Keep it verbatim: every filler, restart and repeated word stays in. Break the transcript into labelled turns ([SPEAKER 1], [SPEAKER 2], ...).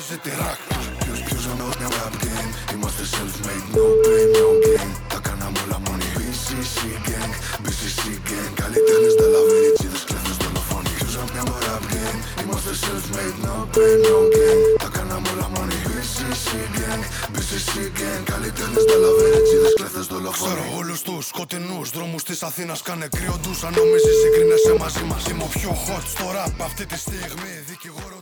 [SPEAKER 1] παίζεται ρακ. Ποιος ποιος να μια rap game. Είμαστε self-made, no pain, no gain. Τα κάναμε όλα μόνοι. μπι σι σι gang, μπι σι σι gang. Καλλιτέχνες, ταλαβέριτσιδες, κλέφτες, δολοφόνοι. Ποιος να μια rap game. Είμαστε self-made, no pain, no gain. Τα κάναμε όλα μόνοι. μπι σι σι gang, μπι σι σι gang. Καλλιτέχνες, ταλαβέριτσιδες, κλέφτες, δολοφόνοι. Ξέρω όλους τους σκοτεινούς δρόμους της Αθήνας. Κάνε κρύο τους. Αν νομίζεις συγκρίνεσαι μαζί μας. Είμαι ο πιο hot στο rap αυτή τη στιγμή. Δικηγόρο